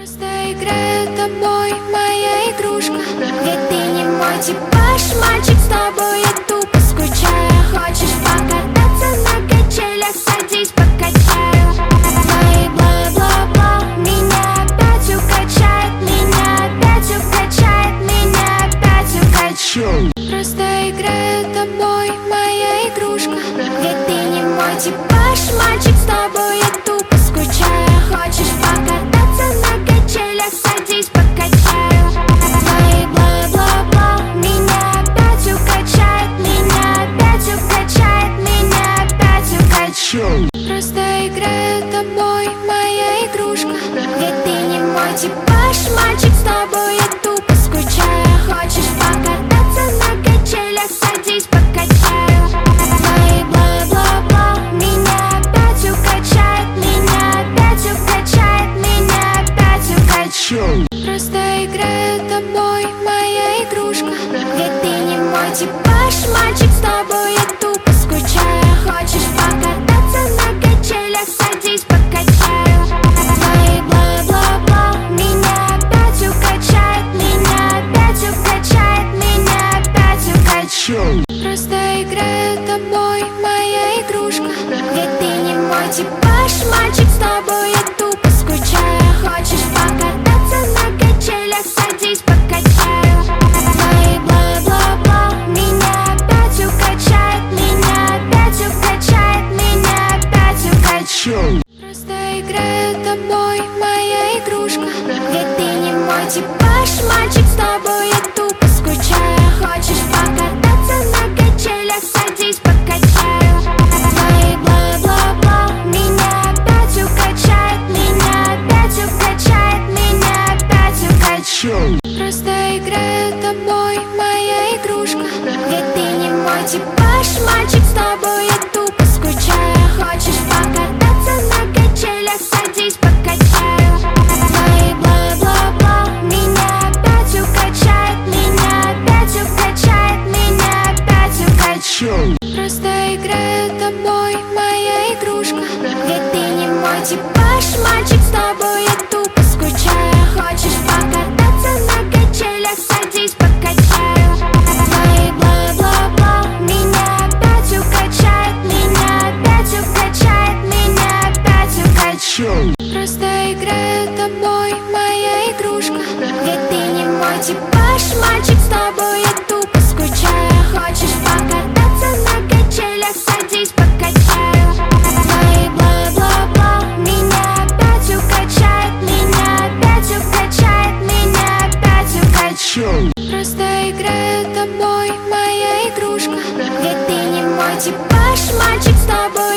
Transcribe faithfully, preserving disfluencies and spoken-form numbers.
Просто играю тобой, моя игрушка. Ведь ты не мой типаж, мальчик, с тобой я тупо скучаю. Хочешь покататься на качелях, садись, покачаю. Твои бла-бла-бла меня опять укачает, меня опять укачает, меня опять укачает. Просто играю тобой, моя игрушка. Ведь ты не мой типаж, мальчик, с тобой я тупо скучаю. Хочешь покататься на качелях, садись, покачаю. Твои бла-бла-бла меня опять укачает, меня опять укачает, меня опять укачает. Просто играю тобой, моя игрушка. Ведь ты не мой типаж, мальчик, с тобой я тупо скучаю. Хочешь покататься на качелях, садись, покачаю. Твои бла-бла-бла меня опять укачает, меня опять укачает, меня опять укачает. Просто играю тобой, моя игрушка. Ведь ты не мой типаж, мальчик, с тобой я тупо скучаю. Хочешь покататься на качелях, садись, покачаю. Твои бла-бла-бла меня опять укачает, меня опять укачает, меня опять укачает. Просто играю тобой, моя игрушка. Ведь ты не мой типаж, мальчик, с тобой я тупо скучаю. Хочешь покататься на качелях, садись, покачаю. Твои бла-бла-бла меня опять укачает, меня опять укачает, меня опять укачает. Просто играю тобой, моя игрушка. Ведь ты не мой типаж, мальчик, с тобой я тупо скучаю. Хочешь покататься на качелях, садись, покачаю. Твои бла-бла-бла меня опять укачает, меня опять укачает, меня опять укачает. Просто играю тобой, моя игрушка. Ведь ты не мой типаж, мальчик, с тобой я тупо скучаю. Хочешь покататься на качелях, садись, покачаю. Твои бла-бла-бла меня опять укачает, меня опять укачает, меня опять укачает. Просто играю тобой, моя игрушка. Ведь ты не мой типаж, мальчик, с тобой я тупо скучаю. Хочешь покататься на качелях, садись, покачаю. Твои бла-бла-бла меня опять укачает, меня опять укачает, меня опять укачает. Просто играю тобой, моя игрушка. Ведь ты не мой типаж, мальчик, с тобой я тупо скучаю. Хочешь покататься на качелях, садись, покачаю. Твои бла-бла-бла меня опять укачает, меня опять укачает, меня опять укачает. Просто играю тобой, моя игрушка. Ведь ты не мой типаж, мальчик, с тобой